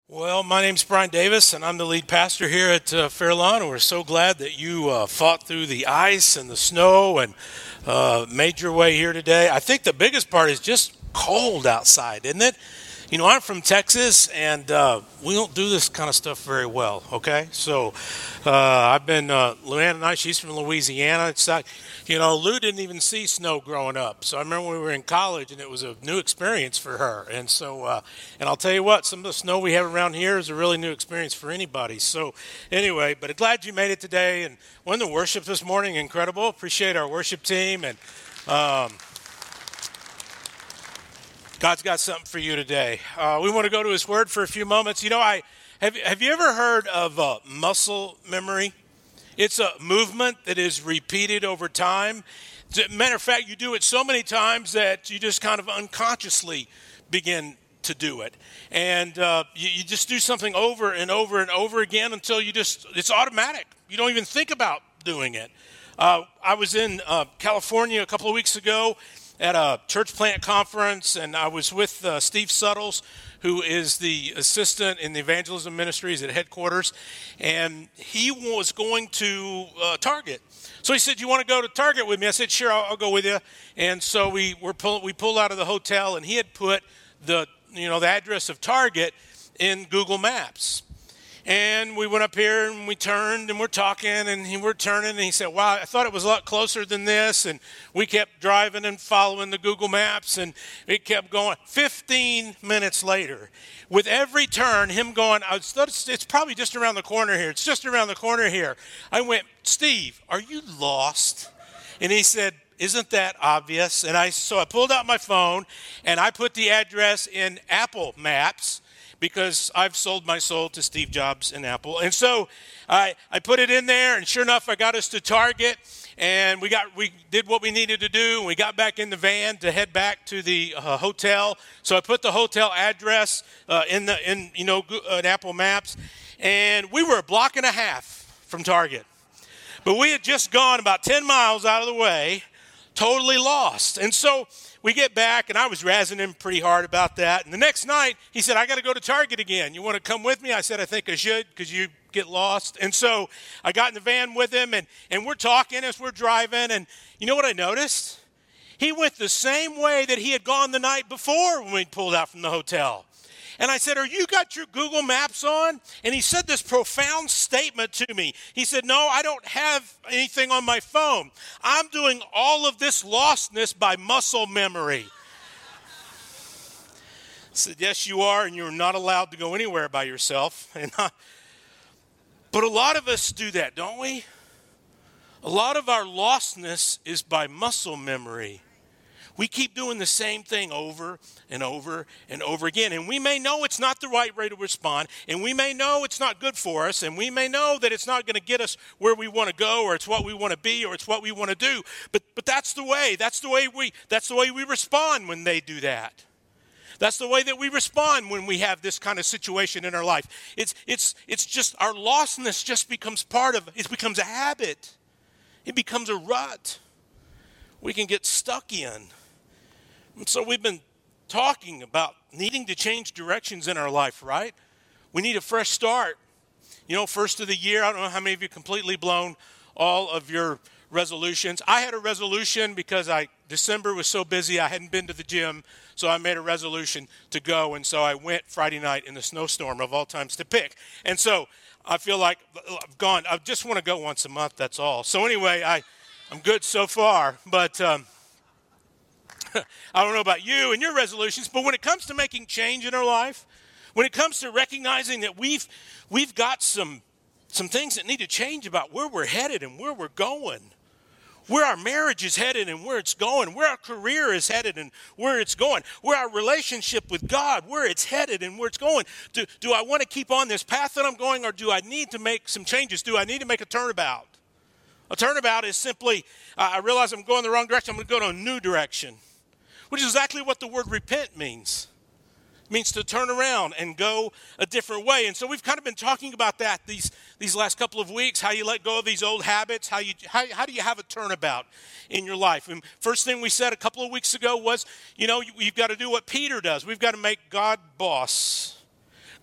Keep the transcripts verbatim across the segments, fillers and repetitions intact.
Well, my name's Brian Davis, and I'm the lead pastor here at uh, Fairlawn. And we're so glad that you uh, fought through the ice and the snow and uh, made your way here today. I think the biggest part is just cold outside, isn't it? You know, I'm from Texas, and uh, we don't do this kind of stuff very well, okay? So uh, I've been, uh, Luann and I, she's from Louisiana. It's like, you know, Lou didn't even see snow growing up. So I remember we were in college, and it was a new experience for her. And so, uh, and I'll tell you what, some of the snow we have around here is a really new experience for anybody. So anyway, but glad you made it today. And one of the worship this morning, incredible. Appreciate our worship team. And um, God's got something for you today. Uh, we want to go to His Word for a few moments. You know, I have. Have you ever heard of uh, muscle memory? It's a movement that is repeated over time. As a matter of fact, you do it so many times that you just kind of unconsciously begin to do it, and uh, you, you just do something over and over and over again until you just—it's automatic. You don't even think about doing it. Uh, I was in uh, California a couple of weeks ago at a church plant conference, and I was with uh, Steve Suttles, who is the assistant in the evangelism ministries at headquarters, and he was going to uh, Target. So he said, "You want to go to Target with me?" I said, "Sure, I'll, I'll go with you." And so we were pull, we pulled out of the hotel, and he had put the you know the address of Target in Google Maps. And we went up here and we turned and we're talking and he, we're turning and he said, "Wow, I thought it was a lot closer than this." And we kept driving and following the Google Maps and it kept going. fifteen minutes later, with every turn, him going, I was, "It's probably just around the corner here. It's just around the corner here." I went, "Steve, are you lost?" And he said, "Isn't that obvious?" And I so I pulled out my phone and I put the address in Apple Maps, because I've sold my soul to Steve Jobs and Apple. And so I, I put it in there, and sure enough, I got us to Target, and we got we did what we needed to do, and we got back in the van to head back to the uh, hotel. So I put the hotel address uh, in the in you know uh, Apple Maps, and we were a block and a half from Target. But we had just gone about ten miles out of the way, totally lost. And so we get back, and I was razzing him pretty hard about that. And the next night, he said, "I got to go to Target again. You want to come with me?" I said, "I think I should, because you get lost." And so I got in the van with him, and, and we're talking as we're driving. And you know what I noticed? He went the same way that he had gone the night before when we pulled out from the hotel. And I said, "Are you got your Google Maps on?" And he said this profound statement to me. He said, "No, I don't have anything on my phone. I'm doing all of this lostness by muscle memory." I said, "Yes, you are, and you're not allowed to go anywhere by yourself." And I, but a lot of us do that, don't we? A lot of our lostness is by muscle memory. We keep doing the same thing over and over and over again. And we may know it's not the right way to respond. And we may know it's not good for us. And we may know that it's not going to get us where we want to go, or it's what we want to be, or it's what we want to do. But but that's the way. That's the way we that's the way we respond when they do that. That's the way that we respond when we have this kind of situation in our life. It's it's it's just our lostness just becomes part of it becomes a habit. It becomes a rut we can get stuck in. And so we've been talking about needing to change directions in our life, right? We need a fresh start. You know, first of the year, I don't know how many of you completely blown all of your resolutions. I had a resolution because I December was so busy, I hadn't been to the gym, so I made a resolution to go, and so I went Friday night in the snowstorm of all times to pick. And so I feel like I've gone, I just want to go once a month, that's all. So anyway, I, I'm good so far, but Um, I don't know about you and your resolutions, but when it comes to making change in our life, when it comes to recognizing that we've we've got some some things that need to change about where we're headed and where we're going, where our marriage is headed and where it's going, where our career is headed and where it's going, where our relationship with God, where it's headed and where it's going. Do, do I want to keep on this path that I'm going, or do I need to make some changes? Do I need to make a turnabout? A turnabout is simply, uh, I realize I'm going the wrong direction, I'm going to go to a new direction. Which is exactly what the word repent means. It means to turn around and go a different way. And so we've kind of been talking about that these, these last couple of weeks, how you let go of these old habits, how you how, how do you have a turnabout in your life. And first thing we said a couple of weeks ago was, you know, you've got to do what Peter does. We've got to make God boss.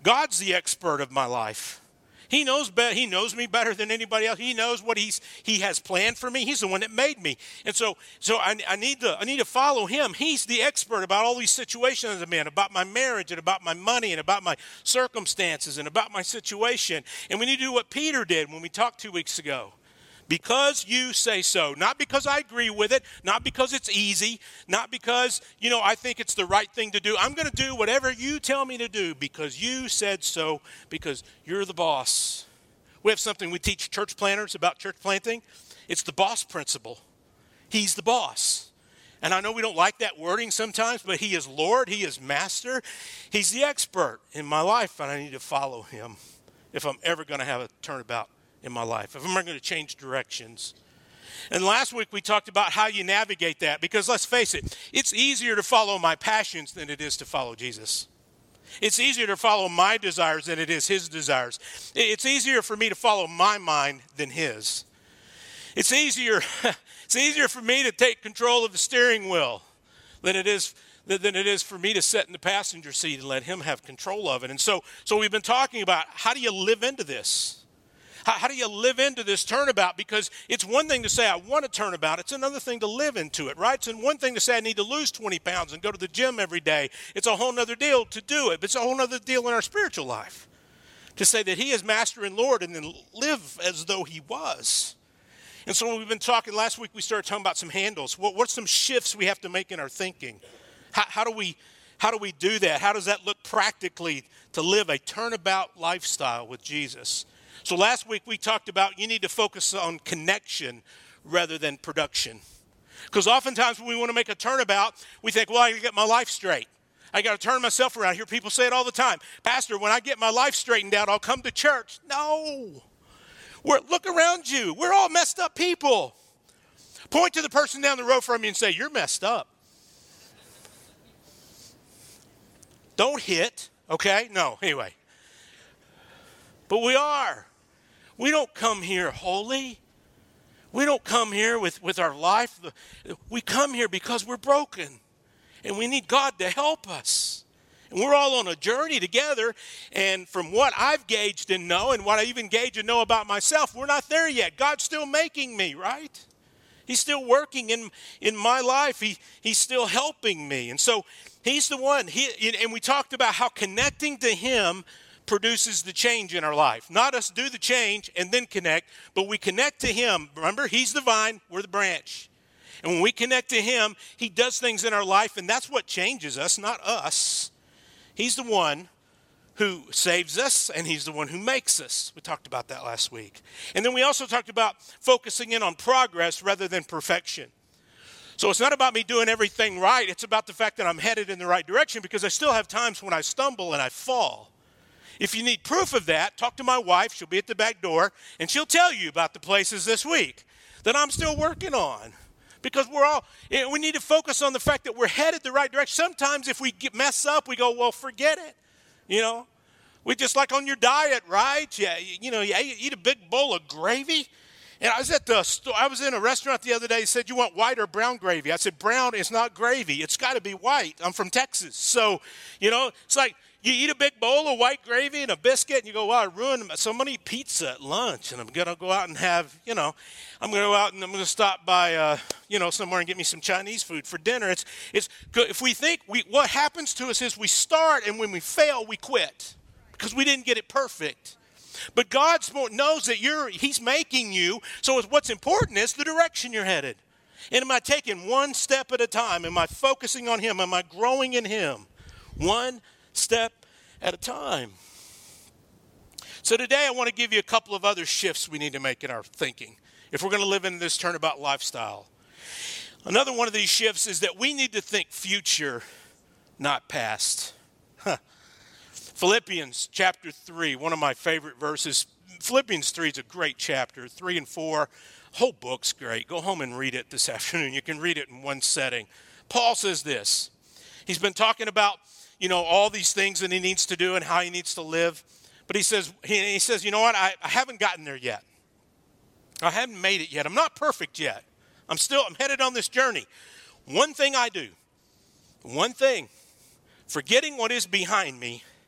God's the expert of my life. He knows better. He knows me better than anybody else. He knows what he's he has planned for me. He's the one that made me. And so so I, I need to I need to follow him. He's the expert about all these situations I'm in, about my marriage and about my money and about my circumstances and about my situation. And we need to do what Peter did when we talked two weeks ago. Because you say so. Not because I agree with it. Not because it's easy. Not because, you know, I think it's the right thing to do. I'm going to do whatever you tell me to do because you said so, because you're the boss. We have something we teach church planners about church planting. It's the boss principle. He's the boss. And I know we don't like that wording sometimes, but he is Lord. He is master. He's the expert in my life, and I need to follow him if I'm ever going to have a turnabout in my life, if I'm going to change directions. And last week we talked about how you navigate that, because let's face it, it's easier to follow my passions than it is to follow Jesus. It's easier to follow my desires than it is his desires. It's easier for me to follow my mind than his. It's easier, it's easier for me to take control of the steering wheel than it is than it is for me to sit in the passenger seat and let him have control of it. And so, so we've been talking about, how do you live into this? How, how do you live into this turnabout? Because it's one thing to say, I want to turnabout. It's another thing to live into it, right? It's one thing to say, I need to lose twenty pounds and go to the gym every day. It's a whole other deal to do it. But it's a whole other deal in our spiritual life to say that he is master and Lord and then live as though he was. And so we've been talking, last week we started talking about some handles. What, what's some shifts we have to make in our thinking? How, how do we how do we do that? How does that look practically to live a turnabout lifestyle with Jesus? So last week we talked about you need to focus on connection rather than production. Because oftentimes when we want to make a turnabout, we think, well, I got to get my life straight. I got to turn myself around. I hear people say it all the time. Pastor, when I get my life straightened out, I'll come to church. No. We're, look around you. We're all messed up people. Point to the person down the road from you and say, you're messed up. Don't hit, okay? No, anyway. But we are. We don't come here holy. We don't come here with, with our life. We come here because we're broken. And we need God to help us. And we're all on a journey together. And from what I've gauged and know, and what I even gauge and know about myself, we're not there yet. God's still making me, right? He's still working in, in my life. He, he's still helping me. And so he's the one. He, and we talked about how connecting to him produces the change in our life. Not us do the change and then connect, but we connect to him. Remember, he's the vine, we're the branch. And when we connect to him, he does things in our life, and that's what changes us, not us. He's the one who saves us, and he's the one who makes us. We talked about that last week. And then we also talked about focusing in on progress rather than perfection. So it's not about me doing everything right. It's about the fact that I'm headed in the right direction, because I still have times when I stumble and I fall. If you need proof of that, talk to my wife. She'll be at the back door, and she'll tell you about the places this week that I'm still working on. Because we're all, we need to focus on the fact that we're headed the right direction. Sometimes if we get mess up, we go, well, forget it. You know, we just like on your diet, right? Yeah, you know, you eat a big bowl of gravy. And I was at the store, I was in a restaurant the other day. He said, you want white or brown gravy? I said, brown is not gravy. It's got to be white. I'm from Texas. So, you know, it's like, you eat a big bowl of white gravy and a biscuit, and you go, wow, I ruined so I'm going to eat pizza at lunch, and I'm going to go out and have, you know, I'm going to go out and I'm going to stop by, uh, you know, somewhere and get me some Chinese food for dinner. It's, it's good. If we think, we, what happens to us is we start, and when we fail, we quit because we didn't get it perfect. But God knows that you're, he's making you, so what's important is the direction you're headed. And am I taking one step at a time? Am I focusing on him? Am I growing in him? One step at a time. So today I want to give you a couple of other shifts we need to make in our thinking if we're going to live in this turnabout lifestyle. Another one of these shifts is that we need to think future, not past. Huh. Philippians chapter three, one of my favorite verses. Philippians three is a great chapter, three and four. Whole book's great. Go home and read it this afternoon. You can read it in one setting. Paul says this. He's been talking about, you know, all these things that he needs to do and how he needs to live. But he says, he, he says, you know what? I, I haven't gotten there yet. I haven't made it yet. I'm not perfect yet. I'm still, I'm headed on this journey. One thing I do, one thing, forgetting what is behind me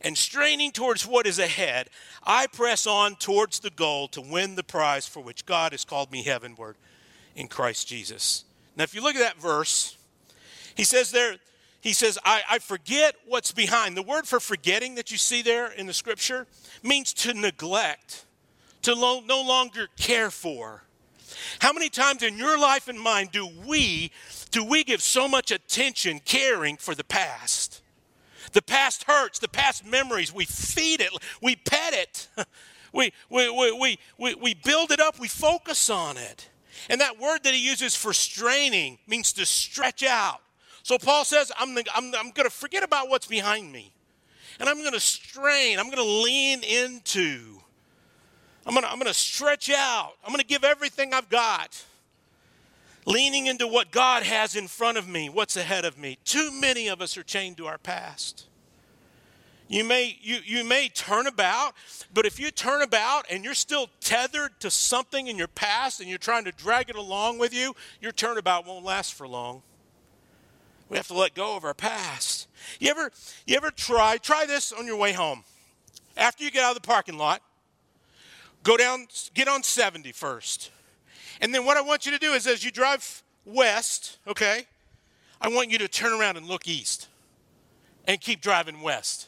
and straining towards what is ahead, I press on towards the goal to win the prize for which God has called me heavenward in Christ Jesus. Now, if you look at that verse, he says there, he says, I, I forget what's behind. The word for forgetting that you see there in the scripture means to neglect, to lo- no longer care for. How many times in your life and mine do we, do we give so much attention caring for the past? The past hurts, the past memories, we feed it, we pet it, we, we, we, we, we, we build it up, we focus on it. And that word that he uses for straining means to stretch out. So Paul says, I'm, I'm, I'm going to forget about what's behind me. And I'm going to strain, I'm going to lean into, I'm going to, I'm going to stretch out, I'm going to give everything I've got. Leaning into what God has in front of me, what's ahead of me. Too many of us are chained to our past. You may, you, you may turn about, but if you turn about and you're still tethered to something in your past and you're trying to drag it along with you, your turnabout won't last for long. We have to let go of our past. You ever, you ever try, try this on your way home. After you get out of the parking lot, go down, get on seventy first. And then what I want you to do is as you drive west, okay, I want you to turn around and look east and keep driving west.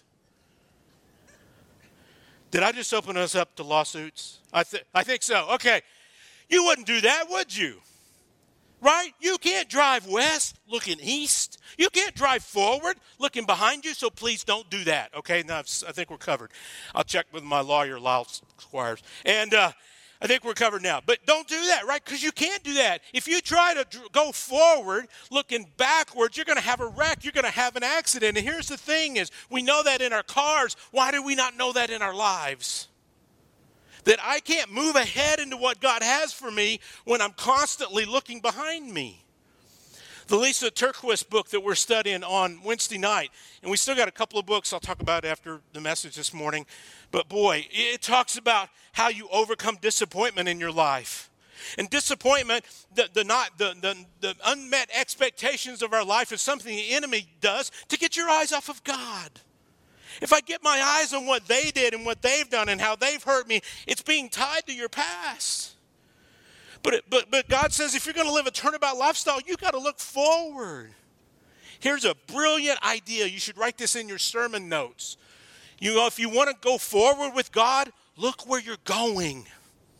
Did I just open us up to lawsuits? I, th- I think so. Okay. You wouldn't do that, would you? Right? You can't drive west looking east. You can't drive forward looking behind you, so please don't do that. Okay? Now, I think we're covered. I'll check with my lawyer, Lyle Squires. And, uh, I think we're covered now. But don't do that, right? Because you can't do that. If you try to dr- go forward looking backwards, you're going to have a wreck. You're going to have an accident. And here's the thing is, we know that in our cars. Why do we not know that in our lives? That I can't move ahead into what God has for me when I'm constantly looking behind me. The Lisa Turquoise book that we're studying on Wednesday night, and we still got a couple of books I'll talk about after the message this morning, but boy, it talks about how you overcome disappointment in your life. And disappointment, the, the, not, the, the, the unmet expectations of our life is something the enemy does to get your eyes off of God. If I get my eyes on what they did and what they've done and how they've hurt me, it's being tied to your past. But, it, but, but God says if you're going to live a turnabout lifestyle, you've got to look forward. Here's a brilliant idea. You should write this in your sermon notes. You know, if you want to go forward with God, look where you're going.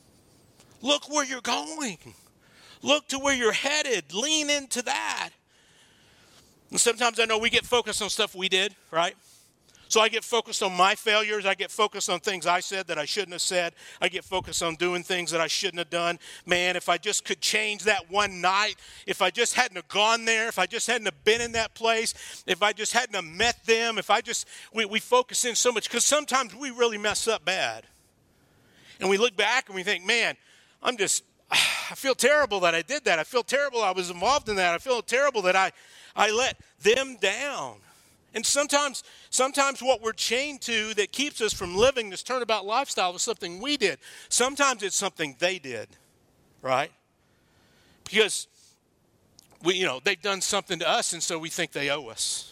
Look where you're going. Look to where you're headed. Lean into that. And sometimes I know we get focused on stuff we did, right? So I get focused on my failures. I get focused on things I said that I shouldn't have said. I get focused on doing things that I shouldn't have done. Man, if I just could change that one night, if I just hadn't have gone there, if I just hadn't have been in that place, if I just hadn't have met them, if I just, we, we focus in so much, because sometimes we really mess up bad. And we look back and we think, man, I'm just, I feel terrible that I did that. I feel terrible I was involved in that. I feel terrible that I, I let them down. And sometimes, sometimes what we're chained to that keeps us from living this turnabout lifestyle is something we did. Sometimes it's something they did, right? Because we, you know, they've done something to us, and so we think they owe us.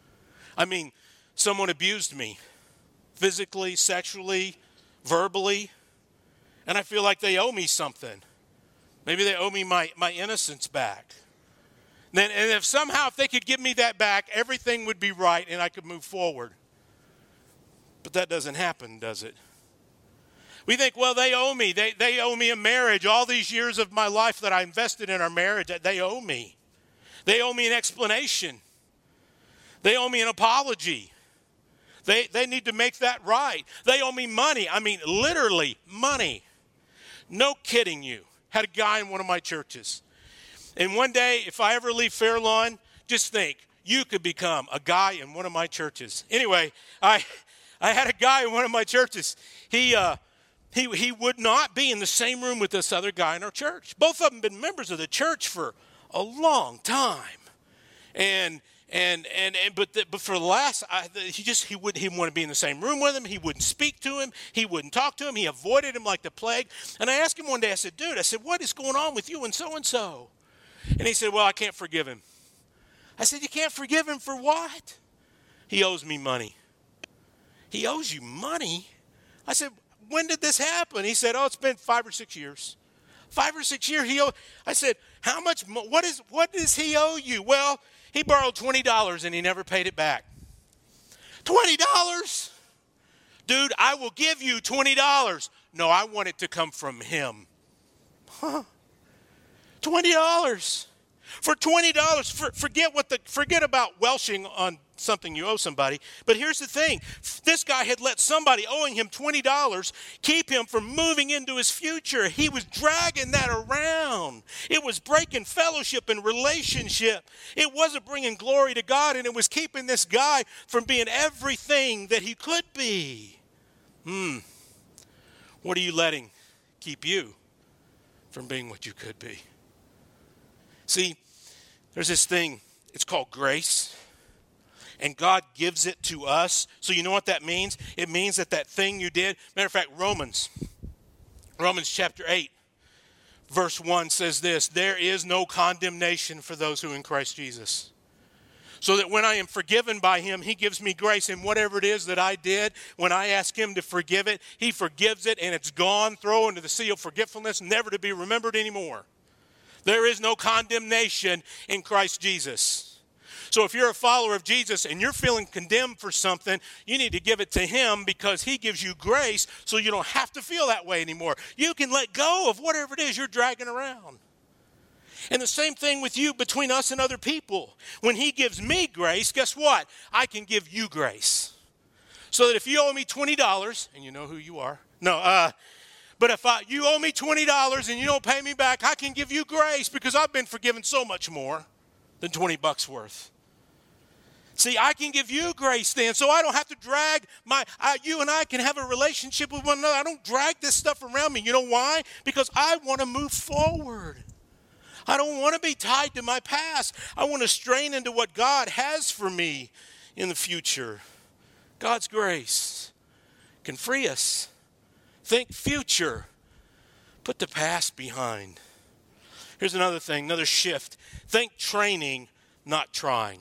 I mean, someone abused me, physically, sexually, verbally, and I feel like they owe me something. Maybe they owe me my, my innocence back. Then, and if somehow if they could give me that back, everything would be right and I could move forward. But that doesn't happen, does it? We think, well, they owe me. They, they owe me a marriage. All these years of my life that I invested in our marriage, they owe me. They owe me an explanation. They owe me an apology. They, they need to make that right. They owe me money. I mean, literally money. No kidding you. Had a guy in one of my churches. And one day, if I ever leave Fairlawn, just think, you could become a guy in one of my churches. Anyway, I I had a guy in one of my churches. He uh, he he would not be in the same room with this other guy in our church. Both of them been members of the church for a long time. And and and, and but the, but for the last, I, the, he just he wouldn't he wouldn't want to be in the same room with him. He wouldn't speak to him. He wouldn't talk to him. He avoided him like the plague. And I asked him one day. I said, "Dude," I said, "what is going on with you and so and so?" And he said, "Well, I can't forgive him." I said, "You can't forgive him for what?" "He owes me money. he owes you money. I said, when did this happen? He said, oh, it's been five or six years. Five or six years he owed. I said, how much, mo- what is, what does he owe you? Well, he borrowed twenty dollars and he never paid it back. twenty dollars? Dude, I will give you twenty dollars. No, I want it to come from him. Huh? twenty dollars. For twenty dollars, for, forget what the forget about welshing on something you owe somebody. But here's the thing. This guy had let somebody owing him twenty dollars keep him from moving into his future. He was dragging that around. It was breaking fellowship and relationship. It wasn't bringing glory to God, and it was keeping this guy from being everything that he could be. Hmm. What are you letting keep you from being what you could be? See, there's this thing, it's called grace, and God gives it to us. So you know what that means? It means that that thing you did, matter of fact, Romans, Romans chapter eight, verse one says this, there is no condemnation for those who are in Christ Jesus. So that when I am forgiven by him, he gives me grace, and whatever it is that I did, when I ask him to forgive it, he forgives it, and it's gone, thrown into the sea of forgetfulness, never to be remembered anymore. There is no condemnation in Christ Jesus. So if you're a follower of Jesus and you're feeling condemned for something, you need to give it to him because he gives you grace so you don't have to feel that way anymore. You can let go of whatever it is you're dragging around. And the same thing with you between us and other people. When he gives me grace, guess what? I can give you grace. So that if you owe me twenty dollars, and you know who you are. No, uh... But if I, you owe me twenty dollars and you don't pay me back, I can give you grace because I've been forgiven so much more than twenty bucks worth. See, I can give you grace then, so I don't have to drag my, I, you and I can have a relationship with one another. I don't drag this stuff around me. You know why? Because I want to move forward. I don't want to be tied to my past. I want to strain into what God has for me in the future. God's grace can free us. Think future. Put the past behind. Here's another thing, another shift. Think training, not trying.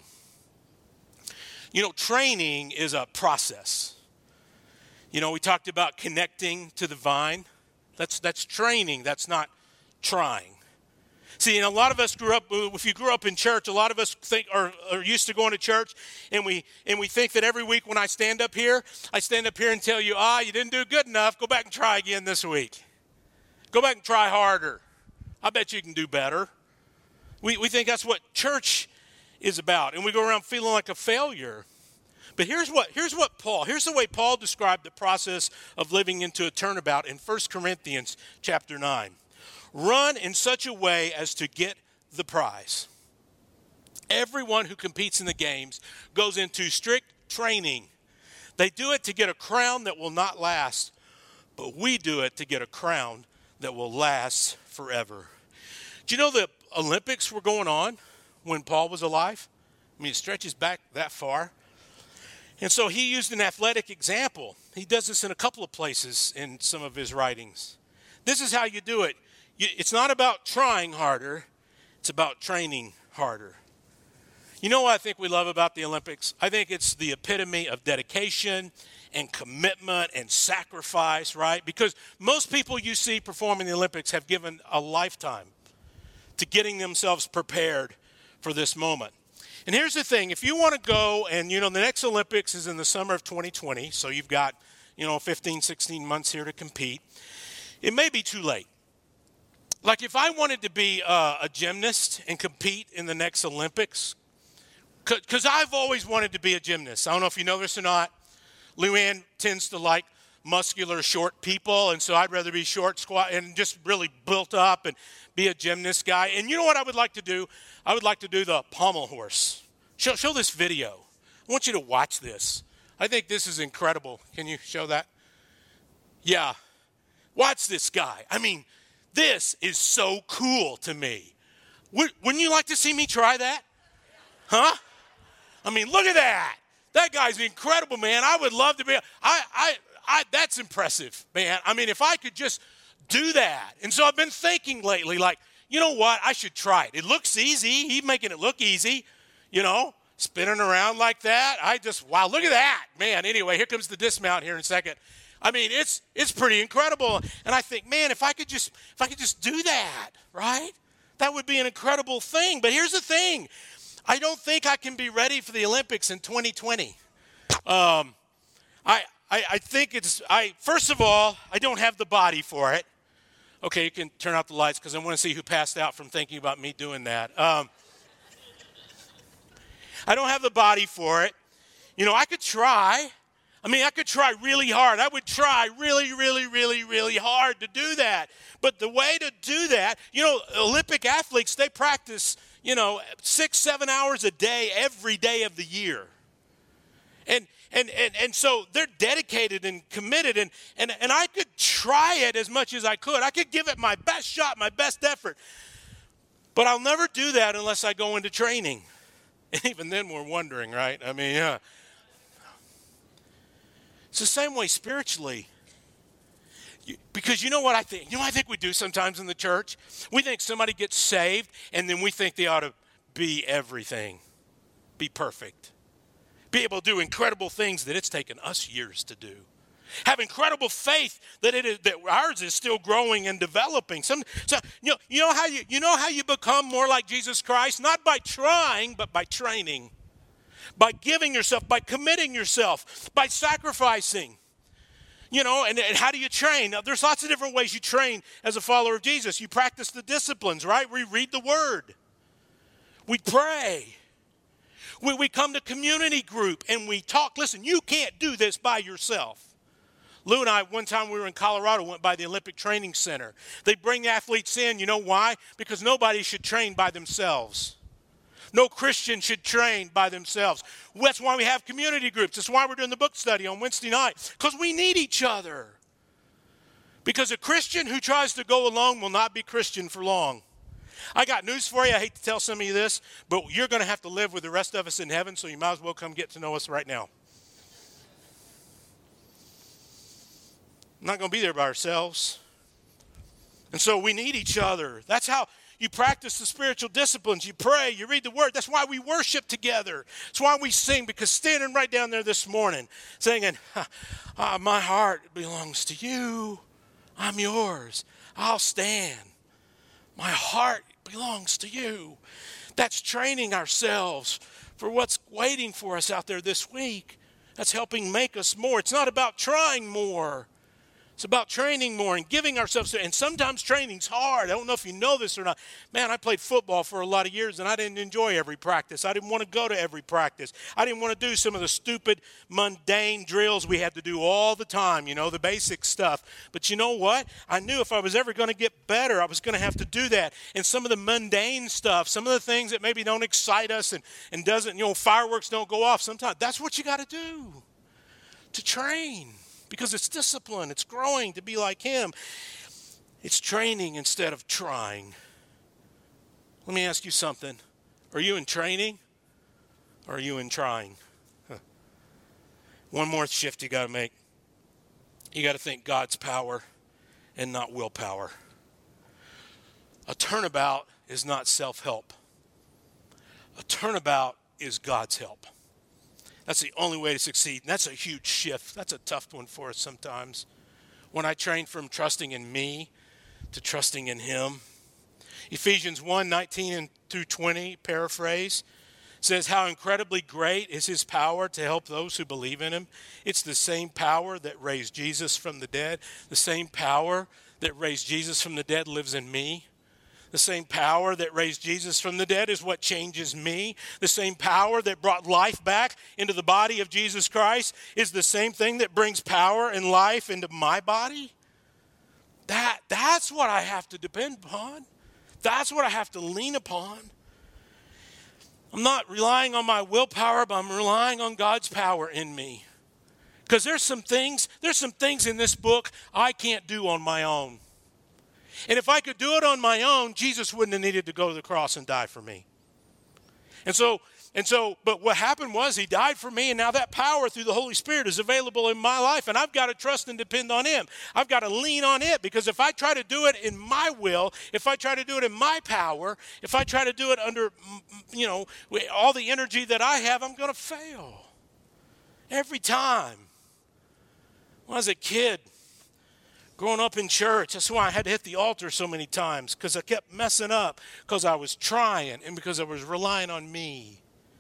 You know, training is a process. You know, we talked about connecting to the vine. That's that's training. That's not trying. See, and a lot of us grew up, if you grew up in church, a lot of us think are, are used to going to church, and we and we think that every week when I stand up here, I stand up here and tell you, ah, you didn't do good enough. Go back and try again this week. Go back and try harder. I bet you can do better. We we think that's what church is about, and we go around feeling like a failure. But here's what here's what Paul, here's the way Paul described the process of living into a turnabout in First Corinthians chapter nine. Run in such a way as to get the prize. Everyone who competes in the games goes into strict training. They do it to get a crown that will not last, but we do it to get a crown that will last forever. Do you know the Olympics were going on when Paul was alive? I mean, it stretches back that far. And so he used an athletic example. He does this in a couple of places in some of his writings. This is how you do it. It's not about trying harder. It's about training harder. You know what I think we love about the Olympics? I think it's the epitome of dedication and commitment and sacrifice, right? Because most people you see performing the Olympics have given a lifetime to getting themselves prepared for this moment. And here's the thing. If you want to go and, you know, the next Olympics is in the summer of twenty twenty, so you've got, you know, fifteen, sixteen months here to compete, it may be too late. Like if I wanted to be uh, a gymnast and compete in the next Olympics, because I've always wanted to be a gymnast. I don't know if you know this or not. Luann tends to like muscular, short people, and so I'd rather be short, squat, and just really built up and be a gymnast guy. And you know what I would like to do? I would like to do the pommel horse. Show, show this video. I want you to watch this. I think this is incredible. Can you show that? Yeah. Watch this guy. I mean, this is so cool to me. Wouldn't you like to see me try that? Huh? I mean, look at that. That guy's incredible, man. I would love to be. I, I, I. That's impressive, man. I mean, if I could just do that. And so I've been thinking lately, like, you know what? I should try it. It looks easy. He's making it look easy, you know. spinning around like that. I just, wow, look at that. Man, anyway, here comes the dismount here in a second. I mean, it's it's pretty incredible. And I think, man, if I could just if I could just do that, right? That would be an incredible thing. But here's the thing. I don't think I can be ready for the Olympics in twenty twenty. Um, I, I I think it's I first of all, I don't have the body for it. Okay, you can turn out the lights because I want to see who passed out from thinking about me doing that. Um, I don't have the body for it. You know, I could try. I mean, I could try really hard. I would try really, really, really, really hard to do that. But the way to do that, you know, Olympic athletes, they practice, you know, six, seven hours a day every day of the year. And and and, and so they're dedicated and committed. And, and, and I could try it as much as I could. I could give it my best shot, my best effort. But I'll never do that unless I go into training. And even then we're wondering, right? I mean, yeah. It's the same way spiritually. You, because you know what I think? You know what I think we do sometimes in the church? We think somebody gets saved, and then we think they ought to be everything, be perfect, be able to do incredible things that it's taken us years to do. Have incredible faith that it is that ours is still growing and developing. Some, so you know, you know how you you know how you become more like Jesus Christ? Not by trying, but by training. By giving yourself, by committing yourself, by sacrificing. You know, and, and how do you train? Now, there's lots of different ways you train as a follower of Jesus. You practice the disciplines, right? We read the Word. We pray. We, we come to community group and we talk. Listen, you can't do this by yourself. Lou and I, one time we were in Colorado, went by the Olympic Training Center. They bring athletes in. You know why? Because nobody should train by themselves. No Christian should train by themselves. That's why we have community groups. That's why we're doing the book study on Wednesday night. Because we need each other. Because a Christian who tries to go alone will not be Christian for long. I got news for you. I hate to tell some of you this, but you're going to have to live with the rest of us in heaven, so you might as well come get to know us right now. I'm not going to be there by ourselves. And so we need each other. That's how you practice the spiritual disciplines. You pray, you read the Word. That's why we worship together. That's why we sing, because standing right down there this morning, singing, ah, my heart belongs to you. I'm yours. I'll stand. My heart belongs to you. That's training ourselves for what's waiting for us out there this week. That's helping make us more. It's not about trying more. It's about training more and giving ourselves to, and sometimes training's hard. I don't know if you know this or not. Man, I played football for a lot of years, and I didn't enjoy every practice. I didn't want to go to every practice. I didn't want to do some of the stupid, mundane drills we had to do all the time, you know, the basic stuff. But you know what? I knew if I was ever going to get better, I was going to have to do that. And some of the mundane stuff, some of the things that maybe don't excite us and, and doesn't, you know, fireworks don't go off sometimes, that's what you got to do to train. Because it's discipline. It's growing to be like Him. It's training instead of trying. Let me ask you something. Are you in training or are you in trying? Huh. One more shift you got to make. You got to think God's power and not willpower. A turnabout is not self-help. A turnabout is God's help. That's the only way to succeed. And that's a huge shift. That's a tough one for us sometimes. When I train from trusting in me to trusting in Him. Ephesians one, nineteen through twenty, paraphrase, says how incredibly great is His power to help those who believe in Him. It's the same power that raised Jesus from the dead. The same power that raised Jesus from the dead lives in me. The same power that raised Jesus from the dead is what changes me. The same power that brought life back into the body of Jesus Christ is the same thing that brings power and life into my body. That, that's what I have to depend upon. That's what I have to lean upon. I'm not relying on my willpower, but I'm relying on God's power in me. Because there's some things, there's some things in this book I can't do on my own. And if I could do it on my own, Jesus wouldn't have needed to go to the cross and die for me. And so And so, but what happened was he died for me, and now that power through the Holy Spirit is available in my life, and I've got to trust and depend on him. I've got to lean on it, because if I try to do it in my will, if I try to do it in my power, if I try to do it under, you know, all the energy that I have, I'm going to fail. Every time. When I was a kid, growing up in church, that's why I had to hit the altar so many times, because I kept messing up, because I was trying, and because I was relying on me.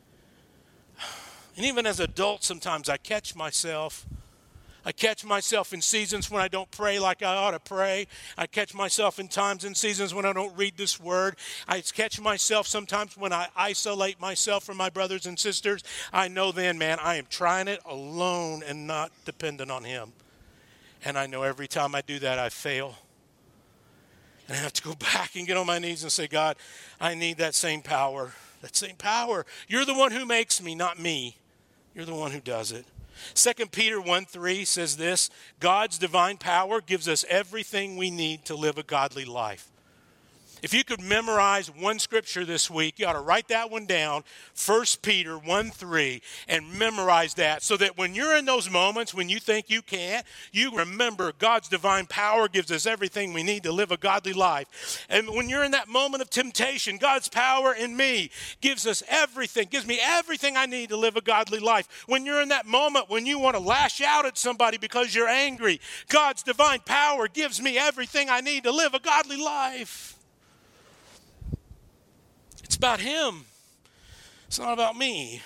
And even as an adult, sometimes I catch myself. I catch myself in seasons when I don't pray like I ought to pray. I catch myself in times and seasons when I don't read this word. I catch myself sometimes when I isolate myself from my brothers and sisters. I know then, man, I am trying it alone and not dependent on him. And I know every time I do that, I fail. And I have to go back and get on my knees and say, God, I need that same power. That same power. You're the one who makes me, not me. You're the one who does it. Second Peter one three says this, God's divine power gives us everything we need to live a godly life. If you could memorize one scripture this week, you ought to write that one down, First Peter one three, and memorize that so that when you're in those moments when you think you can't, you remember God's divine power gives us everything we need to live a godly life. And when you're in that moment of temptation, God's power in me gives us everything, gives me everything I need to live a godly life. When you're in that moment when you want to lash out at somebody because you're angry, God's divine power gives me everything I need to live a godly life. It's about him. It's not about me.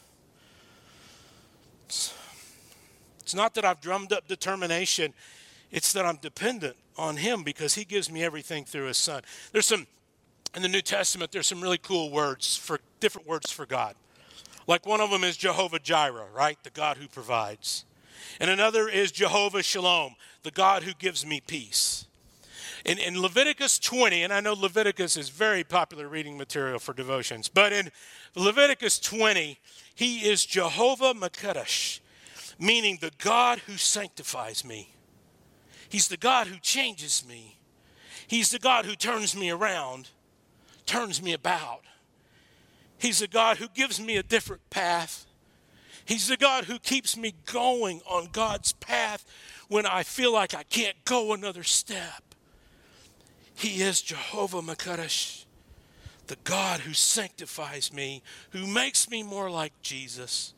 It's, it's not that I've drummed up determination. It's that I'm dependent on him because he gives me everything through his son. There's some, in the New Testament, there's some really cool words for, different words for God. Like one of them is Jehovah Jireh, right? The God who provides. And another is Jehovah Shalom, the God who gives me peace. In, in Leviticus twenty, and I know Leviticus is very popular reading material for devotions, but in Leviticus twenty, he is Jehovah Mekadesh, meaning the God who sanctifies me. He's the God who changes me. He's the God who turns me around, turns me about. He's the God who gives me a different path. He's the God who keeps me going on God's path when I feel like I can't go another step. He is Jehovah Mekadesh, the God who sanctifies me, who makes me more like Jesus.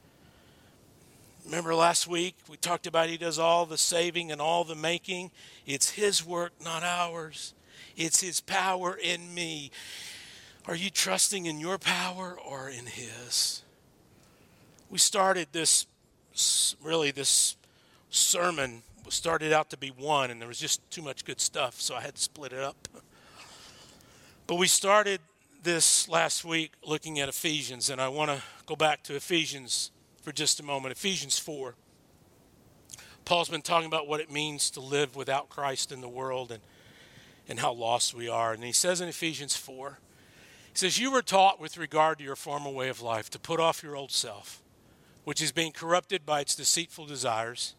Remember last week we talked about he does all the saving and all the making. It's his work, not ours. It's his power in me. Are you trusting in your power or in his? We started this, really this sermon started out to be one, and there was just too much good stuff, so I had to split it up. But we started this last week looking at Ephesians, and I want to go back to Ephesians for just a moment. Ephesians four. Paul's been talking about what it means to live without Christ in the world and, and how lost we are. And he says in Ephesians four, he says, you were taught with regard to your former way of life to put off your old self, which is being corrupted by its deceitful desires,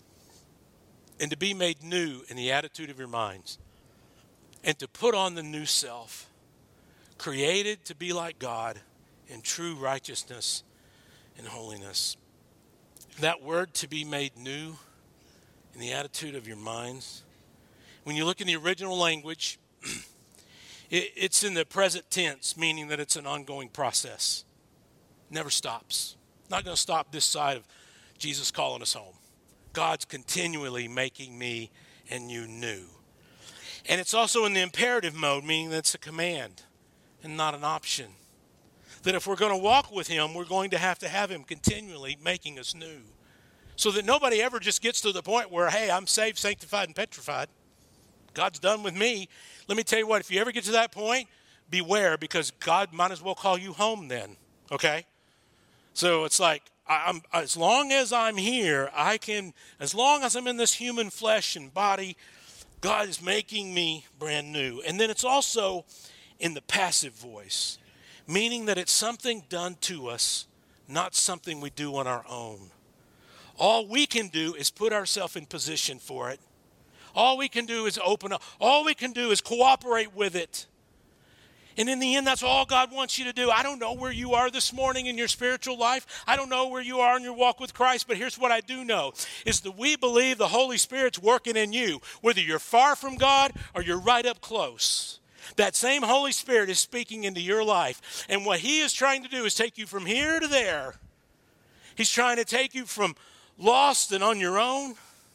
and to be made new in the attitude of your minds, and to put on the new self, created to be like God in true righteousness and holiness. That word, to be made new in the attitude of your minds, when you look in the original language, it, it's in the present tense, meaning that it's an ongoing process. Never stops. Not going to stop this side of Jesus calling us home. God's continually making me and you new. And it's also in the imperative mode, meaning that it's a command and not an option. That if we're going to walk with him, we're going to have to have him continually making us new. So that nobody ever just gets to the point where, hey, I'm saved, sanctified, and petrified. God's done with me. Let me tell you what, if you ever get to that point, beware, because God might as well call you home then, okay? So it's like, I'm, as long as I'm here, I can, as long as I'm in this human flesh and body, God is making me brand new. And then it's also in the passive voice, meaning that it's something done to us, not something we do on our own. All we can do is put ourselves in position for it. All we can do is open up. All we can do is cooperate with it. And in the end, that's all God wants you to do. I don't know where you are this morning in your spiritual life. I don't know where you are in your walk with Christ, but here's what I do know, is that we believe the Holy Spirit's working in you, whether you're far from God or you're right up close. That same Holy Spirit is speaking into your life. And what he is trying to do is take you from here to there. He's trying to take you from lost and on your own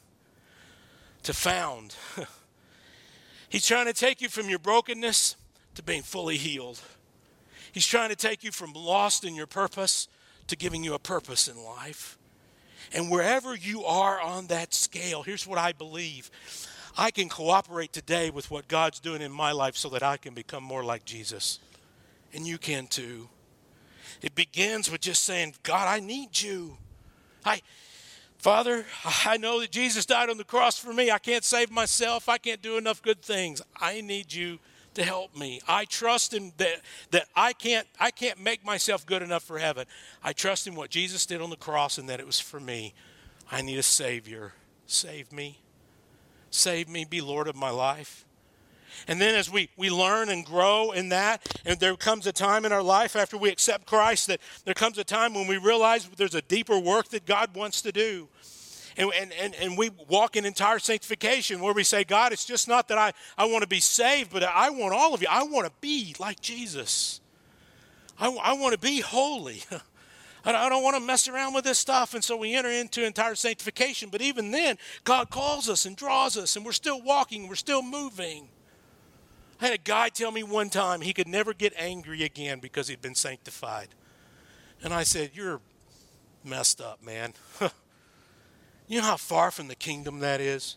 to found. He's trying to take you from your brokenness to being fully healed. He's trying to take you from lost in your purpose to giving you a purpose in life. And wherever you are on that scale, here's what I believe. I can cooperate today with what God's doing in my life so that I can become more like Jesus. And you can too. It begins with just saying, God, I need you. I, Father, I know that Jesus died on the cross for me. I can't save myself. I can't do enough good things. I need you to help me. I trust in that, that I can't I can't make myself good enough for heaven. I trust in what Jesus did on the cross and that it was for me. I need a Savior. Save me. Save me. Be Lord of my life. And then as we, we learn and grow in that, and there comes a time in our life after we accept Christ that there comes a time when we realize there's a deeper work that God wants to do. And, and, and, and we walk in entire sanctification where we say, God, it's just not that I, I want to be saved, but I want all of you. I want to be like Jesus. I, I want to be holy. I don't want to mess around with this stuff. And so we enter into entire sanctification. But even then, God calls us and draws us, and we're still walking, we're still moving. I had a guy tell me one time he could never get angry again because he'd been sanctified. And I said, you're messed up, man. You know how far from the kingdom that is?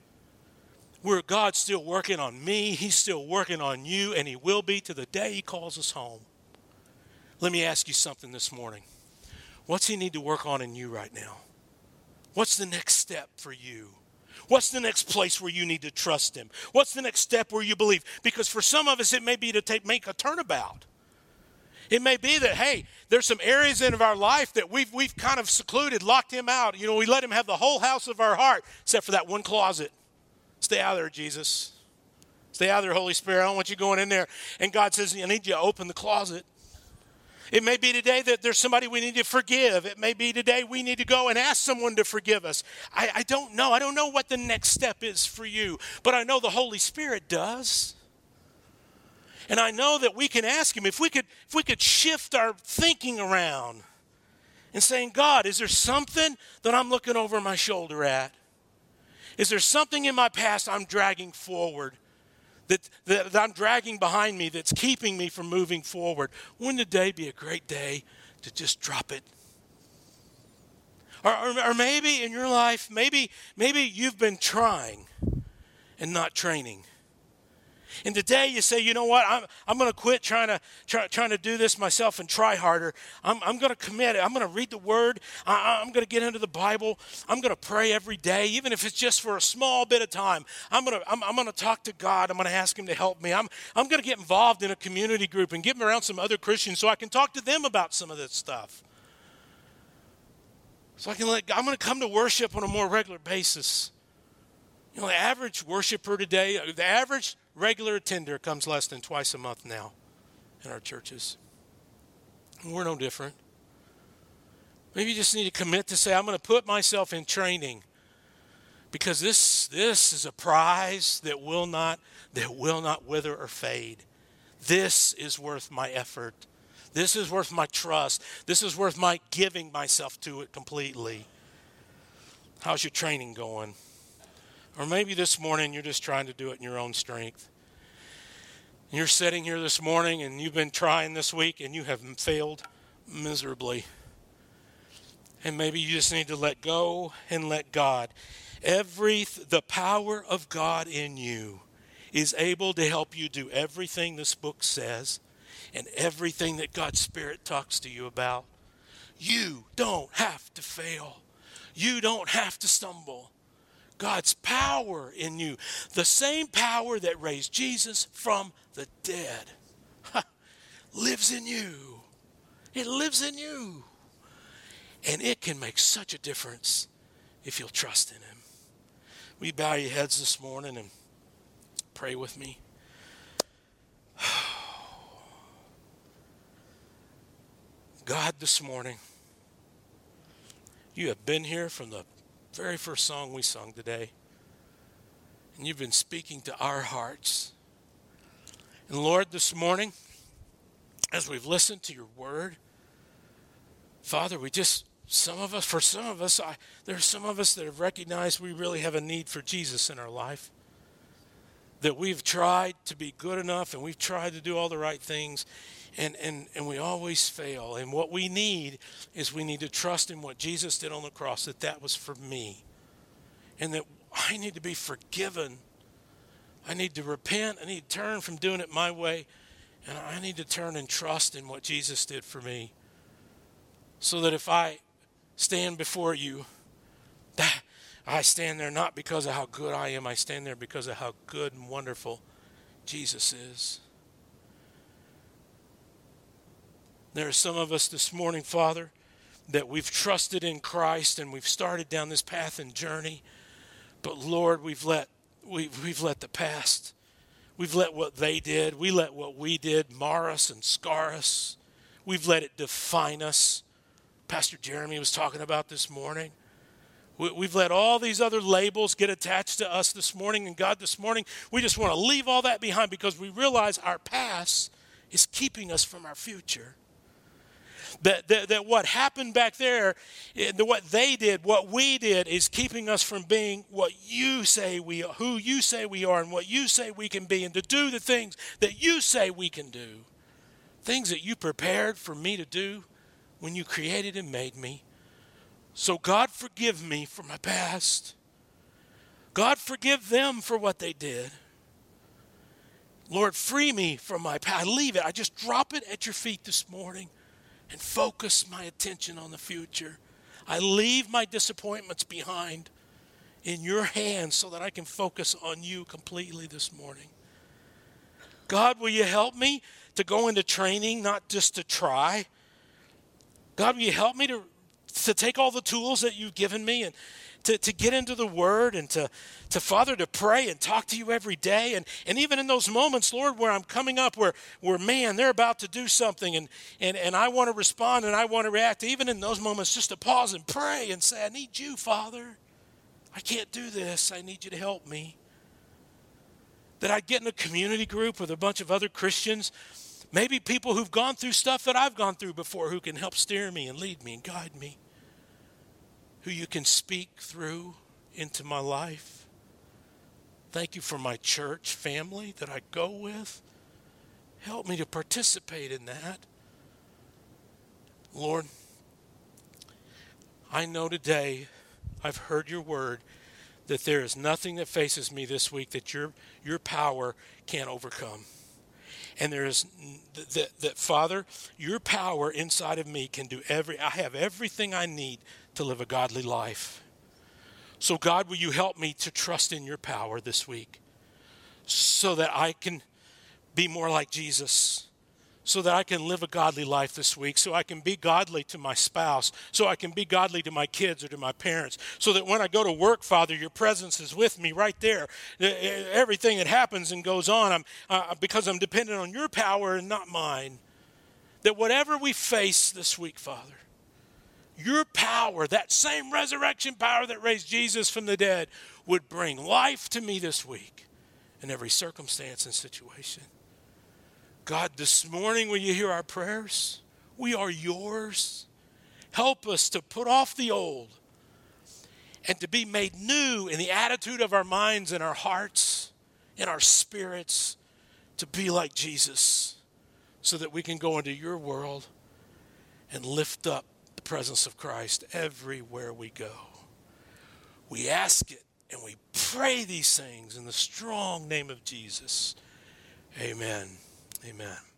Where God's still working on me, he's still working on you, and he will be to the day he calls us home. Let me ask you something this morning. What's he need to work on in you right now? What's the next step for you? What's the next place where you need to trust him? What's the next step where you believe? Because for some of us, it may be to take, make a turnabout. It may be that, hey, there's some areas in our life that we've we've kind of secluded, locked him out. You know, we let him have the whole house of our heart, except for that one closet. Stay out of there, Jesus. Stay out of there, Holy Spirit. I don't want you going in there. And God says, I need you to open the closet. It may be today that there's somebody we need to forgive. It may be today we need to go and ask someone to forgive us. I, I don't know. I don't know what the next step is for you, but I know the Holy Spirit does. And I know that we can ask him if we could if we could shift our thinking around and saying, God, is there something that I'm looking over my shoulder at? Is there something in my past I'm dragging forward, that, that, that I'm dragging behind me that's keeping me from moving forward? Wouldn't today be a great day to just drop it? Or, or, or maybe in your life, maybe, maybe you've been trying and not training. And today you say, you know what, I'm, I'm going to quit trying to try, trying to do this myself and try harder. I'm, I'm going to commit. I'm going to read the Word. I, I'm going to get into the Bible. I'm going to pray every day, even if it's just for a small bit of time. I'm going to I'm, I'm going to talk to God. I'm going to ask him to help me. I'm, I'm going to get involved in a community group and get me around some other Christians so I can talk to them about some of this stuff. So I can let, I'm going to come to worship on a more regular basis. You know, the average worshiper today, the average regular attender comes less than twice a month now in our churches. And we're no different. Maybe you just need to commit to say, I'm going to put myself in training because this this is a prize that will not that will not wither or fade. This is worth my effort. This is worth my trust. This is worth my giving myself to it completely. How's your training going? Or maybe this morning you're just trying to do it in your own strength. And you're sitting here this morning and you've been trying this week and you have failed miserably. And maybe you just need to let go and let God. Every the power of God in you is able to help you do everything this book says and everything that God's Spirit talks to you about. You don't have to fail. You don't have to stumble. God's power in you, the same power that raised Jesus from the dead, lives in you. It lives in you. And it can make such a difference if you'll trust in him. Will you bow your heads this morning and pray with me? God, this morning, you have been here from the very first song we sung today. And you've been speaking to our hearts. And Lord, this morning, as we've listened to your word, Father, we just, some of us, for some of us, I, there are some of us that have recognized we really have a need for Jesus in our life. That we've tried to be good enough and we've tried to do all the right things, and, and, and we always fail. And what we need is we need to trust in what Jesus did on the cross, that that was for me. And that I need to be forgiven. I need to repent. I need to turn from doing it my way. And I need to turn and trust in what Jesus did for me. So that if I stand before you, that I stand there not because of how good I am. I stand there because of how good and wonderful Jesus is. There are some of us this morning, Father, that we've trusted in Christ and we've started down this path and journey. But Lord, we've let we've, we've let the past, we've let what they did, we let what we did mar us and scar us. We've let it define us. Pastor Jeremy was talking about this morning. We, we've let all these other labels get attached to us this morning. And God, this morning, we just want to leave all that behind because we realize our past is keeping us from our future. That, that, that what happened back there, what they did, what we did, is keeping us from being what you say we are, who you say we are, and what you say we can be, and to do the things that you say we can do. Things that you prepared for me to do when you created and made me. So God, forgive me for my past. God, forgive them for what they did. Lord, free me from my past. I leave it. I just drop it at your feet this morning and focus my attention on the future. I leave my disappointments behind in your hands so that I can focus on you completely this morning. God, will you help me to go into training, not just to try? God, will you help me to, to take all the tools that you've given me and to, to get into the Word and to, to, Father, to pray and talk to you every day. And, and even in those moments, Lord, where I'm coming up, where, where man, they're about to do something and, and, and I want to respond and I want to react, even in those moments, just to pause and pray and say, I need you, Father. I can't do this. I need you to help me. That I'd get in a community group with a bunch of other Christians, maybe people who've gone through stuff that I've gone through before, who can help steer me and lead me and guide me, who you can speak through into my life. Thank you for my church family that I go with. Help me to participate in that. Lord, I know today I've heard your word that there is nothing that faces me this week that your, your power can't overcome. And there is that, that, Father, your power inside of me can do every, I have everything I need to live a godly life. So God, will you help me to trust in your power this week so that I can be more like Jesus, so that I can live a godly life this week, so I can be godly to my spouse, so I can be godly to my kids or to my parents, so that when I go to work, Father, your presence is with me right there. Everything that happens and goes on, I'm, uh, because I'm dependent on your power and not mine. That whatever we face this week, Father, your power, that same resurrection power that raised Jesus from the dead, would bring life to me this week in every circumstance and situation. God, this morning, will you hear our prayers? We are yours. Help us to put off the old and to be made new in the attitude of our minds and our hearts and our spirits, to be like Jesus, so that we can go into your world and lift up the presence of Christ everywhere we go. We ask it and we pray these things in the strong name of Jesus. Amen. Amen.